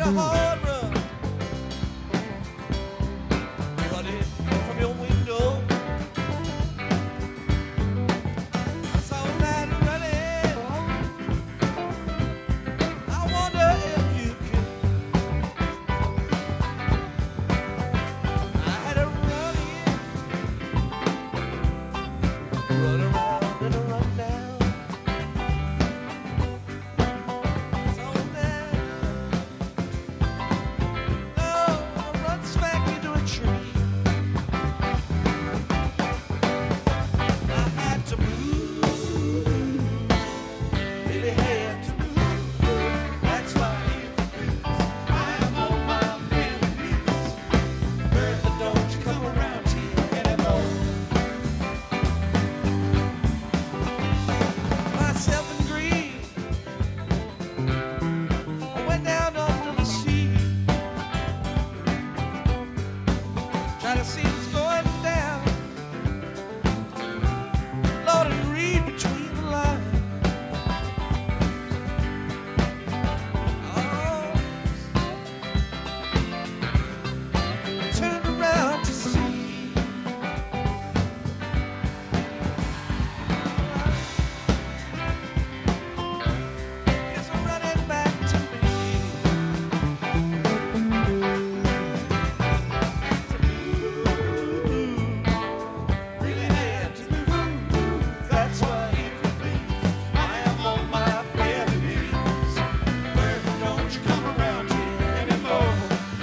a hard run. Running from your window. I saw a man running. I wonder if you can. I had a run in, run around and a run down. So then, oh, I run smack into a tree. I had to move, really had to move. That's why I am on my knees. Bertha, don't you come around here anymore. Myself and greed, I went down under the sea, trying to see what's going down. Lord, and read between the lines. Oh, I turned around to see. It's running back to me. Really had to move. That's why it remains. I am on my bare knees. Bertha, don't you come around here anymore.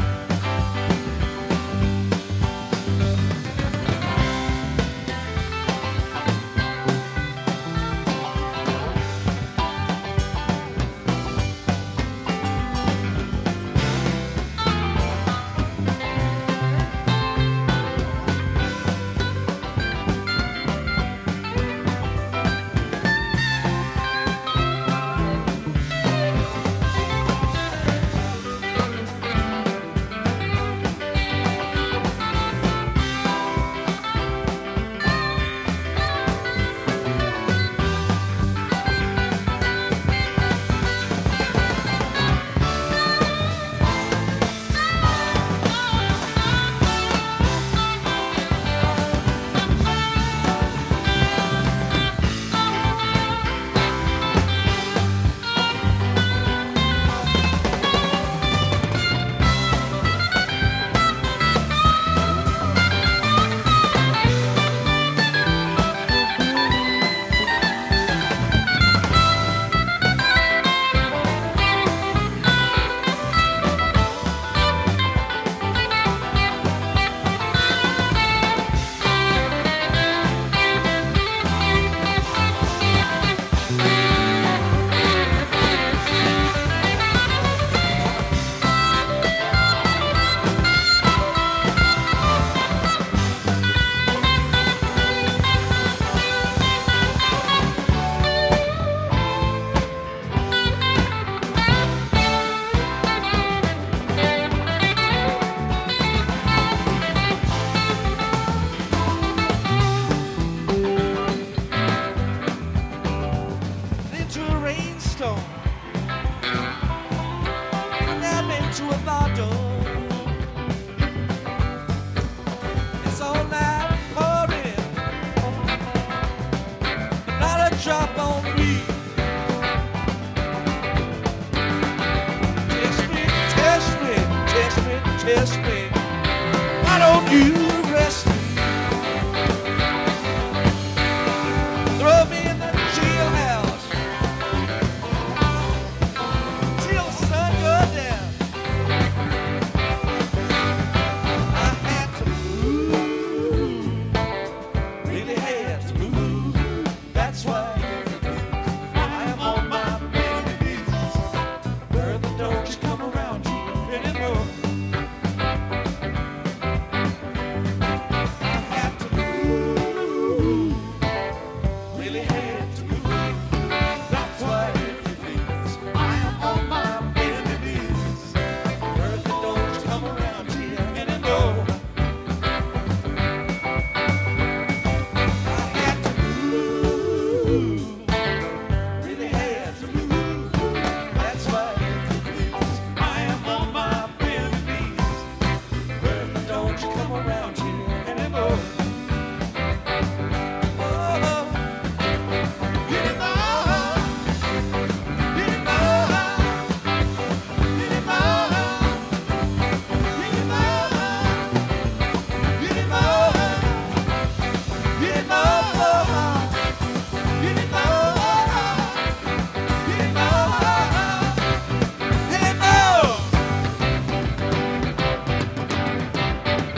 Into a rainstorm, and then into a bottle.